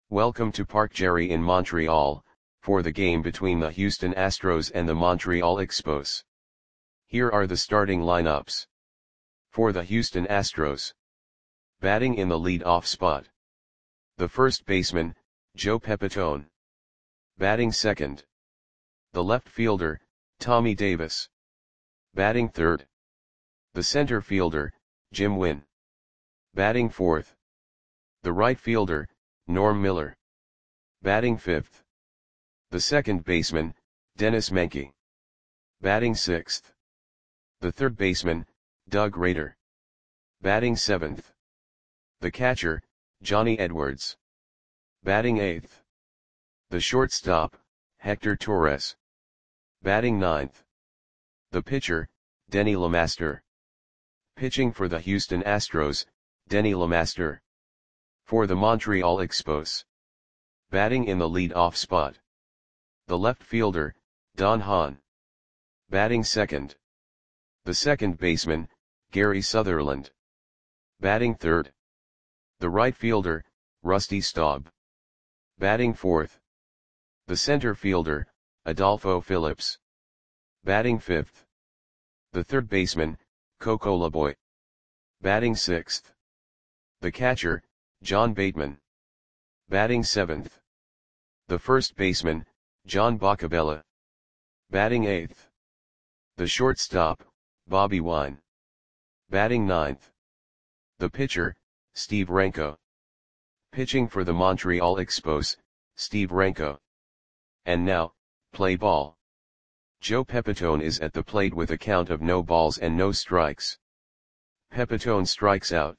Welcome to Parc Gerry in Montreal, for the game between the Houston Astros and the Montreal Expos. Here are the starting lineups. For the Houston Astros. Batting in the lead-off spot. The first baseman, Joe Pepitone. Batting second. The left fielder, Tommy Davis. Batting third. The center fielder, Jim Wynn. Batting fourth. The right fielder, Norm Miller. Batting fifth. The second baseman, Dennis Menke. Batting sixth. The third baseman, Doug Rader. Batting seventh. The catcher, Johnny Edwards. Batting eighth. The shortstop, Hector Torres. Batting ninth. The pitcher, Denny LeMaster. Pitching for the Houston Astros, Denny LeMaster. For the Montreal Expos. Batting in the lead-off spot. The left fielder, Don Hahn. Batting second. The second baseman, Gary Sutherland. Batting third. The right fielder, Rusty Staub. Batting fourth. The center fielder, Adolfo Phillips. Batting fifth. The third baseman, Coco LeBoy. Batting sixth. The catcher, John Bateman. Batting seventh. The first baseman, John Boccabella. Batting eighth. The shortstop, Bobby Wine. Batting ninth. The pitcher, Steve Renko. Pitching for the Montreal Expos, Steve Renko. And now, play ball. Joe Pepitone is at the plate with a count of no balls and no strikes. Pepitone strikes out.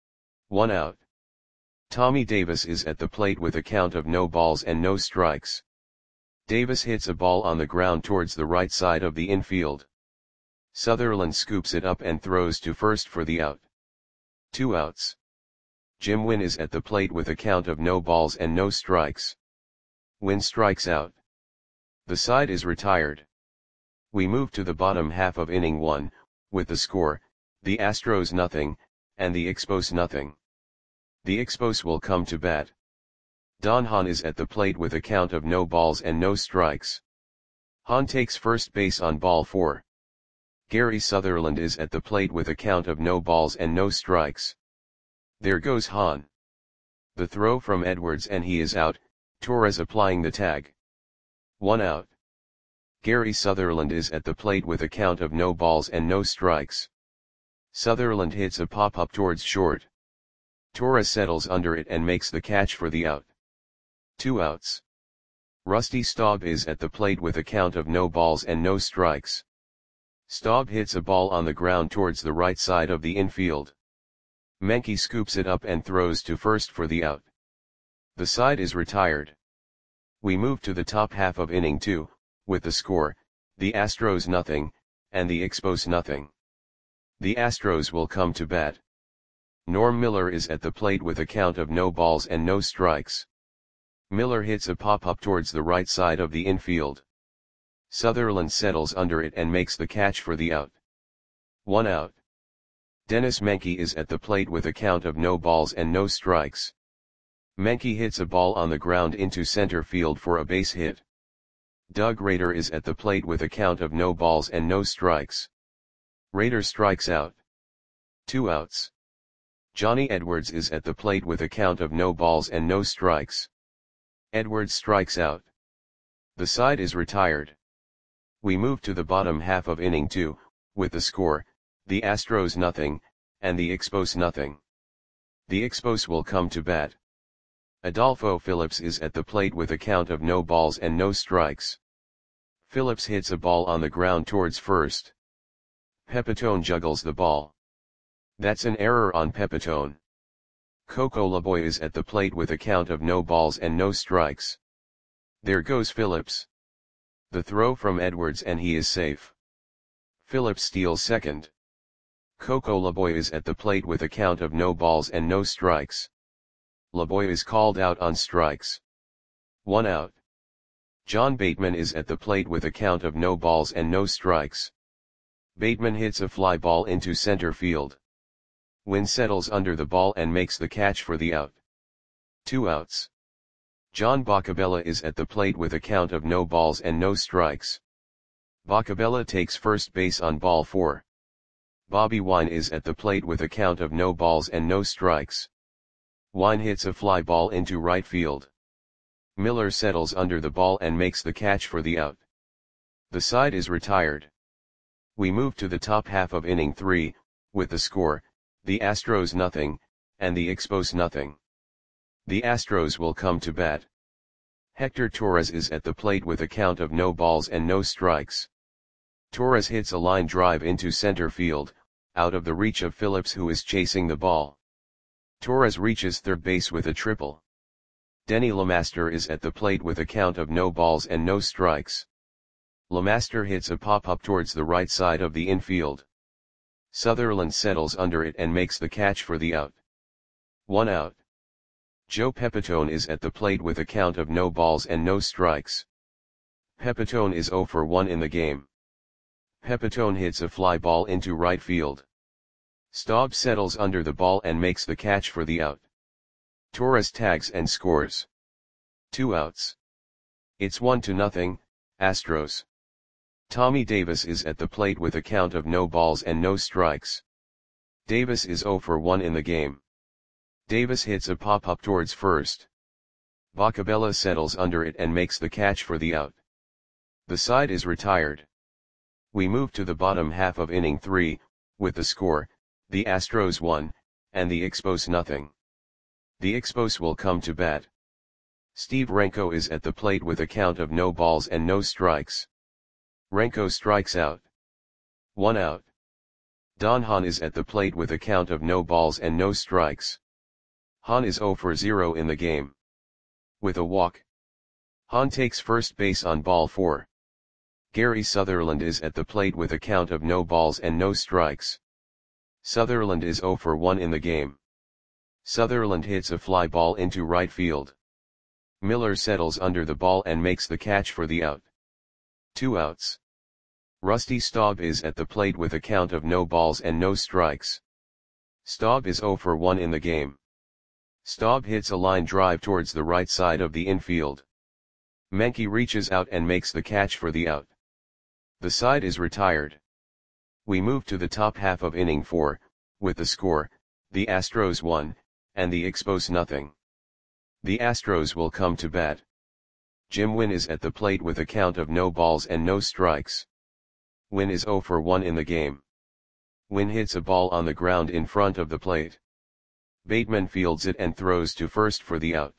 1 out. Tommy Davis is at the plate with a count of no balls and no strikes. Davis hits a ball on the ground towards the right side of the infield. Sutherland scoops it up and throws to first for the out. 2 outs. Jim Wynn is at the plate with a count of no balls and no strikes. Wynn strikes out. The side is retired. We move to the bottom half of inning 1, with the score, the Astros 0, and the Expos 0. The Expos will come to bat. Don Hahn is at the plate with a count of no balls and no strikes. Hahn takes first base on ball 4. Gary Sutherland is at the plate with a count of no balls and no strikes. There goes Hahn. The throw from Edwards and he is out, Torres applying the tag. 1 out. Gary Sutherland is at the plate with a count of no balls and no strikes. Sutherland hits a pop-up towards short. Torres settles under it and makes the catch for the out. 2 outs. Rusty Staub is at the plate with a count of no balls and no strikes. Staub hits a ball on the ground towards the right side of the infield. Menke scoops it up and throws to first for the out. The side is retired. We move to the top half of inning 2, with the score, the Astros 0, and the Expos 0. The Astros will come to bat. Norm Miller is at the plate with a count of no balls and no strikes. Miller hits a pop-up towards the right side of the infield. Sutherland settles under it and makes the catch for the out. 1 out. Dennis Menke is at the plate with a count of no balls and no strikes. Menke hits a ball on the ground into center field for a base hit. Doug Rader is at the plate with a count of no balls and no strikes. Rader strikes out. 2 outs. Johnny Edwards is at the plate with a count of no balls and no strikes. Edwards strikes out. The side is retired. We move to the bottom half of inning 2, with the score, the Astros 0, and the Expos 0. The Expos will come to bat. Adolfo Phillips is at the plate with a count of no balls and no strikes. Phillips hits a ball on the ground towards first. Pepitone juggles the ball. That's an error on Pepitone. Coco LeBoy is at the plate with a count of no balls and no strikes. There goes Phillips. The throw from Edwards and he is safe. Phillips steals second. Coco LeBoy is at the plate with a count of no balls and no strikes. LeBoy is called out on strikes. 1 out. John Bateman is at the plate with a count of no balls and no strikes. Bateman hits a fly ball into center field. Wynn settles under the ball and makes the catch for the out. 2 outs. John Boccabella is at the plate with a count of no balls and no strikes. Boccabella takes first base on ball 4. Bobby Wine is at the plate with a count of no balls and no strikes. Wine hits a fly ball into right field. Miller settles under the ball and makes the catch for the out. The side is retired. We move to the top half of inning 3, with the score, the Astros nothing, and the Expos nothing. The Astros will come to bat. Hector Torres is at the plate with a count of no balls and no strikes. Torres hits a line drive into center field, out of the reach of Phillips, who is chasing the ball. Torres reaches third base with a triple. Denny LeMaster is at the plate with a count of no balls and no strikes. LeMaster hits a pop-up towards the right side of the infield. Sutherland settles under it and makes the catch for the out. 1 out. Joe Pepitone is at the plate with a count of no balls and no strikes. Pepitone is 0 for 1 in the game. Pepitone hits a fly ball into right field. Staub settles under the ball and makes the catch for the out. Torres tags and scores. 2 outs. It's 1-0, Astros. Tommy Davis is at the plate with a count of no balls and no strikes. Davis is 0 for 1 in the game. Davis hits a pop-up towards first. Boccabella settles under it and makes the catch for the out. The side is retired. We move to the bottom half of inning 3, with the score, the Astros 1, and the Expos nothing. The Expos will come to bat. Steve Renko is at the plate with a count of no balls and no strikes. Renko strikes out. 1 out. Don Hahn is at the plate with a count of no balls and no strikes. Hahn is 0 for 0 in the game. With a walk. Hahn takes first base on ball 4. Gary Sutherland is at the plate with a count of no balls and no strikes. Sutherland is 0 for 1 in the game. Sutherland hits a fly ball into right field. Miller settles under the ball and makes the catch for the out. 2 outs. Rusty Staub is at the plate with a count of no balls and no strikes. Staub is 0 for 1 in the game. Staub hits a line drive towards the right side of the infield. Menke reaches out and makes the catch for the out. The side is retired. We move to the top half of inning 4, with the score, the Astros 1, and the Expos nothing. The Astros will come to bat. Jim Wynn is at the plate with a count of no balls and no strikes. Wynn is 0 for 1 in the game. Wynn hits a ball on the ground in front of the plate. Bateman fields it and throws to first for the out.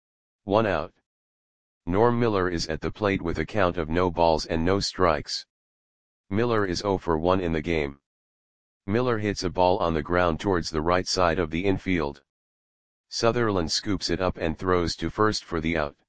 1 out. Norm Miller is at the plate with a count of no balls and no strikes. Miller is 0 for 1 in the game. Miller hits a ball on the ground towards the right side of the infield. Sutherland scoops it up and throws to first for the out.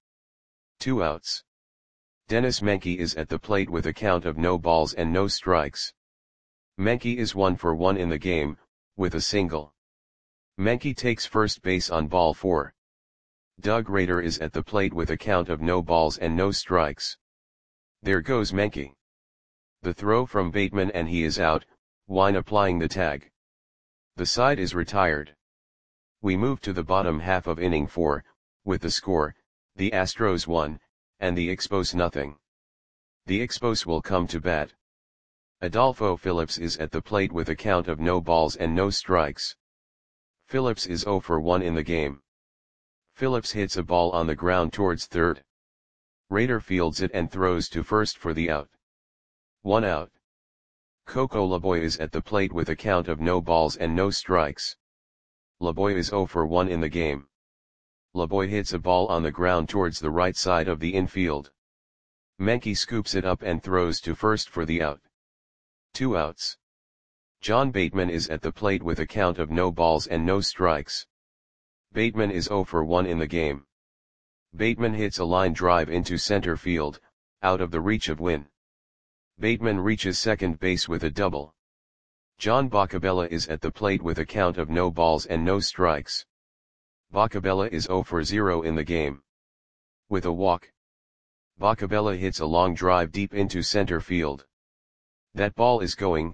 2 outs. Dennis Menke is at the plate with a count of no balls and no strikes. Menke is 1 for 1 in the game, with a single. Menke takes first base on ball 4. Doug Rader is at the plate with a count of no balls and no strikes. There goes Menke. The throw from Bateman and he is out, Wine applying the tag. The side is retired. We move to the bottom half of inning 4, with the score, the Astros 1, and the Expos nothing. The Expos will come to bat. Adolfo Phillips is at the plate with a count of no balls and no strikes. Phillips is 0 for 1 in the game. Phillips hits a ball on the ground towards third. Rader fields it and throws to first for the out. 1 out. Coco Laboy is at the plate with a count of no balls and no strikes. Laboy is 0 for 1 in the game. Laboy hits a ball on the ground towards the right side of the infield. Menke scoops it up and throws to first for the out. 2 outs. John Bateman is at the plate with a count of no balls and no strikes. Bateman is 0 for 1 in the game. Bateman hits a line drive into center field, out of the reach of Wynn. Bateman reaches second base with a double. John Boccabella is at the plate with a count of no balls and no strikes. Boccabella is 0 for 0 in the game. With a walk. Boccabella hits a long drive deep into center field. That ball is gone.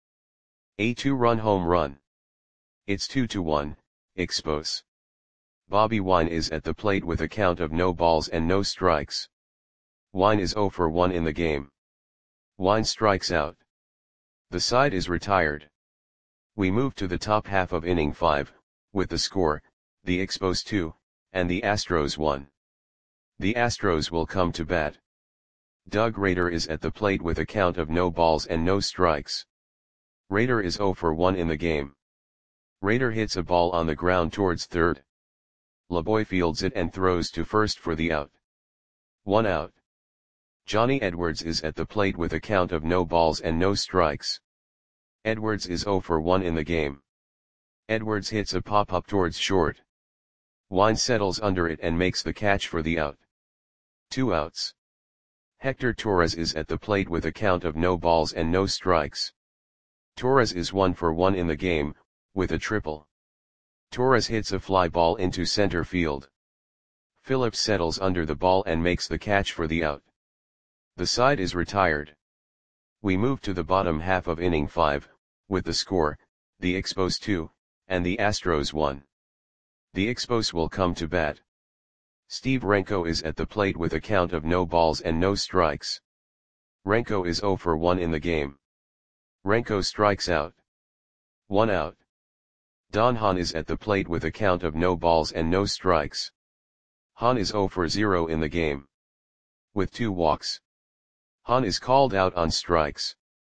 A 2-run home run. It's 2-1, Expos. Bobby Wine is at the plate with a count of no balls and no strikes. Wine is 0 for 1 in the game. Wine strikes out. The side is retired. We move to the top half of inning 5, with the score, the Expos 2, and the Astros 1. The Astros will come to bat. Doug Rader is at the plate with a count of no balls and no strikes. Rader is 0 for 1 in the game. Rader hits a ball on the ground towards third. LeBoy fields it and throws to first for the out. 1 out. Johnny Edwards is at the plate with a count of no balls and no strikes. Edwards is 0 for 1 in the game. Edwards hits a pop-up towards short. Wine settles under it and makes the catch for the out. 2 outs. Hector Torres is at the plate with a count of no balls and no strikes. Torres is 1 for 1 in the game, with a triple. Torres hits a fly ball into center field. Phillips settles under the ball and makes the catch for the out. The side is retired. We move to the bottom half of inning 5, with the score, the Expos 2, and the Astros 1. The Expos will come to bat. Steve Renko is at the plate with a count of no balls and no strikes. Renko is 0 for 1 in the game. Renko strikes out. 1 out. Don Hahn is at the plate with a count of no balls and no strikes. Hahn is 0 for 0 in the game. With 2 walks. Hahn is called out on strikes.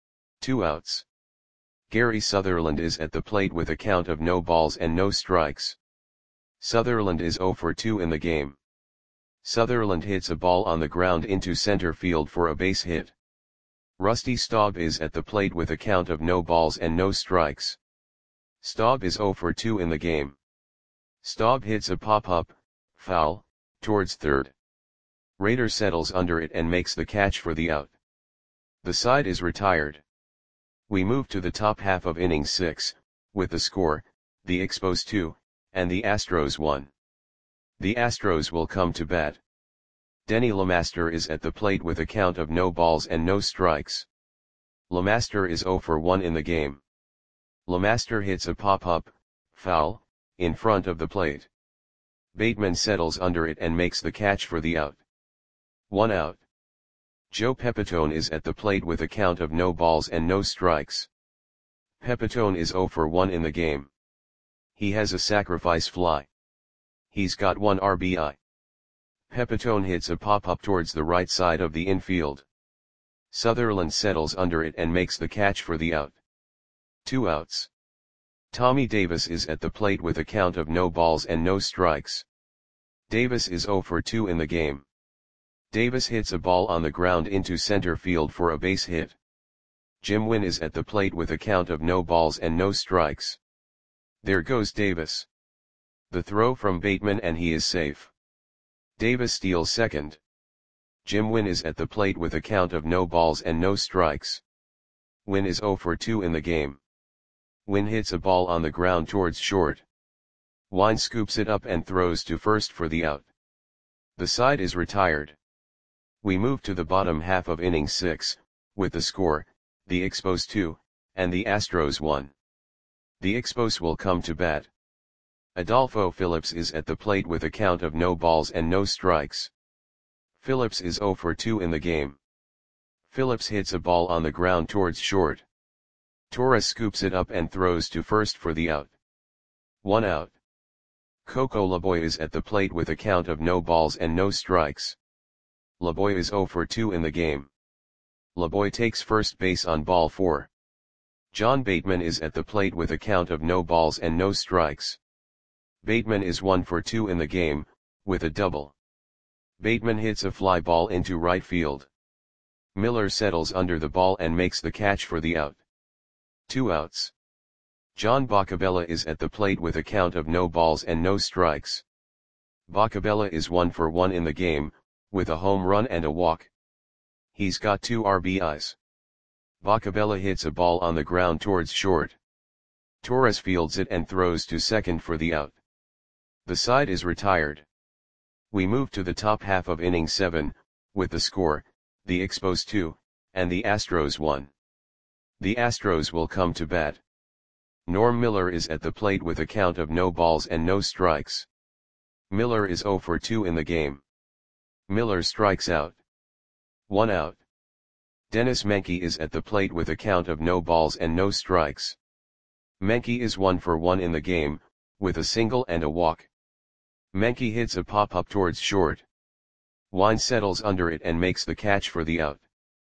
2 outs. Gary Sutherland is at the plate with a count of no balls and no strikes. Sutherland is 0 for 2 in the game. Sutherland hits a ball on the ground into center field for a base hit. Rusty Staub is at the plate with a count of no balls and no strikes. Staub is 0 for 2 in the game. Staub hits a pop-up, foul, towards third. Rader settles under it and makes the catch for the out. The side is retired. We move to the top half of inning 6, with the score, the Expos 2, and the Astros 1. The Astros will come to bat. Denny LeMaster is at the plate with a count of no balls and no strikes. LeMaster is 0 for 1 in the game. LeMaster hits a pop-up, foul, in front of the plate. Bateman settles under it and makes the catch for the out. 1 out. Joe Pepitone is at the plate with a count of no balls and no strikes. Pepitone is 0 for 1 in the game. He has a sacrifice fly. He's got 1 RBI. Pepitone hits a pop-up towards the right side of the infield. Sutherland settles under it and makes the catch for the out. 2 outs. Tommy Davis is at the plate with a count of no balls and no strikes. Davis is 0 for 2 in the game. Davis hits a ball on the ground into center field for a base hit. Jim Wynn is at the plate with a count of no balls and no strikes. There goes Davis. The throw from Bateman and he is safe. Davis steals second. Jim Wynn is at the plate with a count of no balls and no strikes. Wynn is 0 for 2 in the game. Wynn hits a ball on the ground towards short. Wine scoops it up and throws to first for the out. The side is retired. We move to the bottom half of inning 6, with the score, the Expos 2, and the Astros 1. The Expos will come to bat. Adolfo Phillips is at the plate with a count of no balls and no strikes. Phillips is 0 for 2 in the game. Phillips hits a ball on the ground towards short. Torres scoops it up and throws to first for the out. 1 out. Coco LeBoy is at the plate with a count of no balls and no strikes. LeBoy is 0 for 2 in the game. LeBoy takes first base on ball 4. John Bateman is at the plate with a count of no balls and no strikes. Bateman is 1 for 2 in the game, with a double. Bateman hits a fly ball into right field. Miller settles under the ball and makes the catch for the out. 2 outs. John Boccabella is at the plate with a count of no balls and no strikes. Boccabella is 1 for 1 in the game, with a home run and a walk. He's got 2 RBIs. Boccabella hits a ball on the ground towards short. Torres fields it and throws to second for the out. The side is retired. We move to the top half of inning 7, with the score, the Expos 2, and the Astros 1. The Astros will come to bat. Norm Miller is at the plate with a count of no balls and no strikes. Miller is 0 for 2 in the game. Miller strikes out. 1 out. Dennis Menke is at the plate with a count of no balls and no strikes. Menke is 1 for 1 in the game, with a single and a walk. Menke hits a pop-up towards short. Wine settles under it and makes the catch for the out.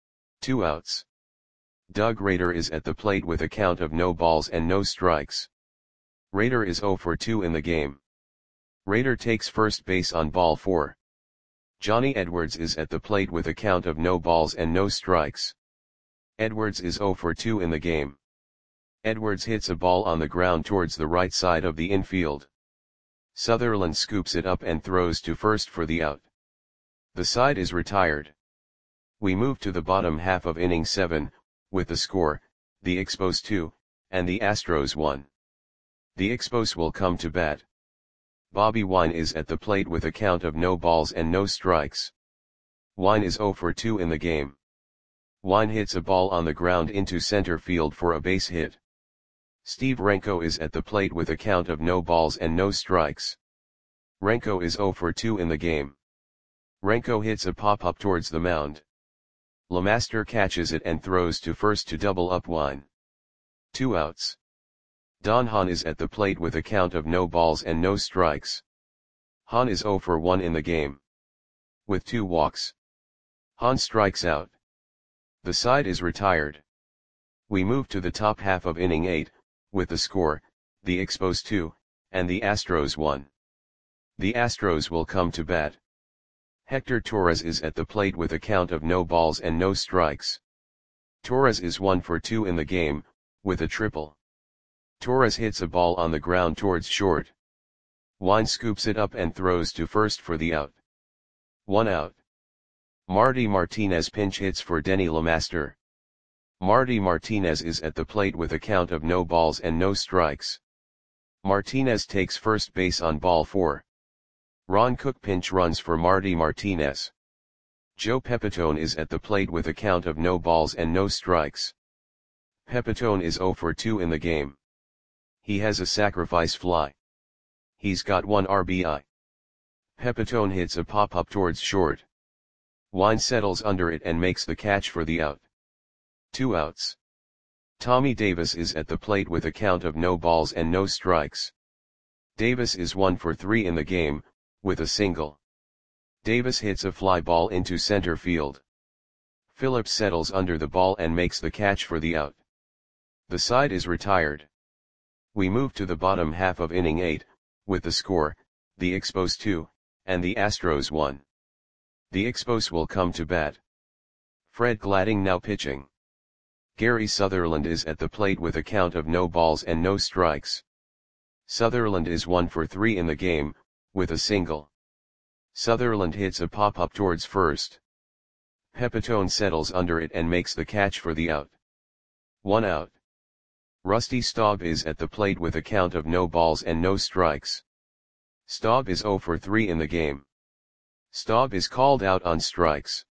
2 outs. Doug Rader is at the plate with a count of no balls and no strikes. Rader is 0 for 2 in the game. Rader takes first base on ball 4. Johnny Edwards is at the plate with a count of no balls and no strikes. Edwards is 0 for 2 in the game. Edwards hits a ball on the ground towards the right side of the infield. Sutherland scoops it up and throws to first for the out. The side is retired. We move to the bottom half of inning 7, with the score, the Expos 2, and the Astros 1. The Expos will come to bat. Bobby Wine is at the plate with a count of no balls and no strikes. Wine is 0 for 2 in the game. Wine hits a ball on the ground into center field for a base hit. Steve Renko is at the plate with a count of no balls and no strikes. Renko is 0 for 2 in the game. Renko hits a pop-up towards the mound. Lemaster catches it and throws to first to double up Wine. 2 outs. Don Hahn is at the plate with a count of no balls and no strikes. Hahn is 0 for 1 in the game. With 2 walks. Hahn strikes out. The side is retired. We move to the top half of inning 8, with the score, the Expos 2, and the Astros 1. The Astros will come to bat. Hector Torres is at the plate with a count of no balls and no strikes. Torres is 1 for 2 in the game, with a triple. Torres hits a ball on the ground towards short. Wine scoops it up and throws to first for the out. 1 out. Marty Martinez pinch hits for Denny Lemaster. Marty Martinez is at the plate with a count of no balls and no strikes. Martinez takes first base on ball 4. Ron Cook pinch runs for Marty Martinez. Joe Pepitone is at the plate with a count of no balls and no strikes. Pepitone is 0 for 2 in the game. He has a sacrifice fly. He's got 1 RBI. Pepitone hits a pop-up towards short. Wine settles under it and makes the catch for the out. 2 outs. Tommy Davis is at the plate with a count of no balls and no strikes. Davis is 1 for 3 in the game, with a single. Davis hits a fly ball into center field. Phillips settles under the ball and makes the catch for the out. The side is retired. We move to the bottom half of inning 8, with the score, the Expos 2, and the Astros 1. The Expos will come to bat. Fred Gladding now pitching. Gary Sutherland is at the plate with a count of no balls and no strikes. Sutherland is 1 for 3 in the game, with a single. Sutherland hits a pop-up towards first. Pepitone settles under it and makes the catch for the out. 1 out. Rusty Staub is at the plate with a count of no balls and no strikes. Staub is 0 for 3 in the game. Staub is called out on strikes.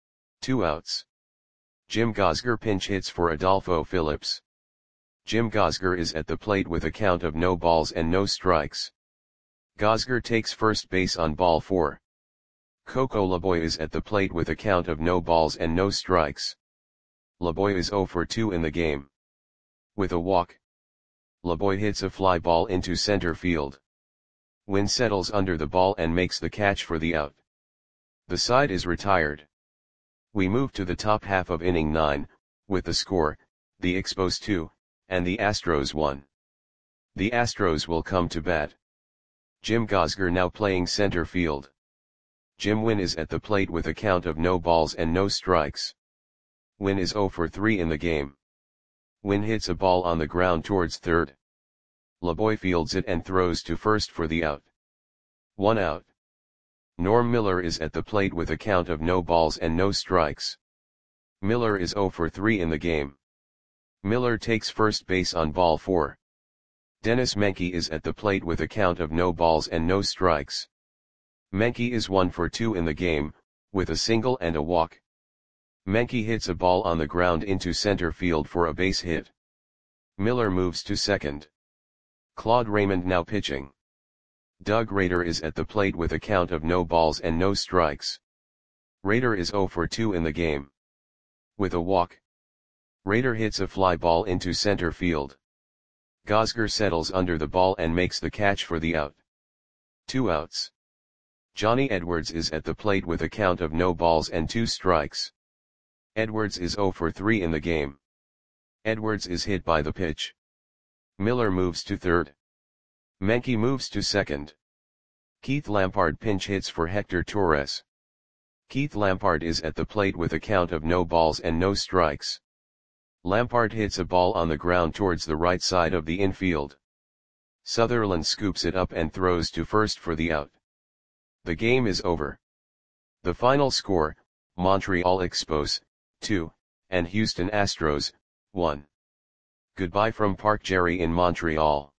2 outs. Jim Gosger pinch hits for Adolfo Phillips. Jim Gosger is at the plate with a count of no balls and no strikes. Gosger takes first base on ball 4. Coco Laboy is at the plate with a count of no balls and no strikes. Laboy is 0 for 2 in the game. With a walk. Laboy hits a fly ball into center field. Wynn settles under the ball and makes the catch for the out. The side is retired. We move to the top half of inning 9, with the score, the Expos 2, and the Astros 1. The Astros will come to bat. Jim Gosger now playing center field. Jim Wynn is at the plate with a count of no balls and no strikes. Wynn is 0 for 3 in the game. Wynn hits a ball on the ground towards third. Laboy fields it and throws to first for the out. 1 out. Norm Miller is at the plate with a count of no balls and no strikes. Miller is 0 for 3 in the game. Miller takes first base on ball 4. Dennis Menke is at the plate with a count of no balls and no strikes. Menke is 1 for 2 in the game, with a single and a walk. Menke hits a ball on the ground into center field for a base hit. Miller moves to second. Claude Raymond now pitching. Doug Rader is at the plate with a count of no balls and no strikes. Rader is 0 for 2 in the game. With a walk, Rader hits a fly ball into center field. Gosger settles under the ball and makes the catch for the out. 2 outs. Johnny Edwards is at the plate with a count of no balls and 2 strikes. Edwards is 0 for 3 in the game. Edwards is hit by the pitch. Miller moves to third. Menke moves to second. Keith Lampard pinch hits for Hector Torres. Keith Lampard is at the plate with a count of no balls and no strikes. Lampard hits a ball on the ground towards the right side of the infield. Sutherland scoops it up and throws to first for the out. The game is over. The final score, Montreal Expos, 2, and Houston Astros, 1. Goodbye from Park Jerry in Montreal.